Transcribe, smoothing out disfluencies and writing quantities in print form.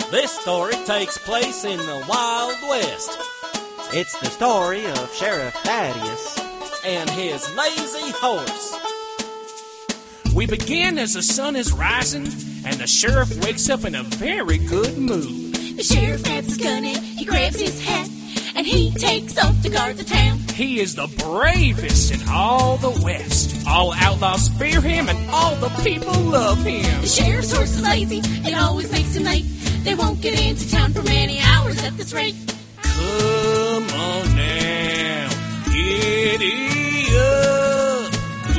This story takes place in the Wild West. It's the story of Sheriff Thaddeus and his lazy horse. We begin as the sun is rising, and the sheriff wakes up in a very good mood. The sheriff grabs his gun and he grabs his hat, and he takes off to guard the town. He is the bravest in all the West. All outlaws fear him, and all the people love him. The sheriff's horse is lazy, it always makes him late. They won't get into town for many hours at this rate. Come on now, giddy up.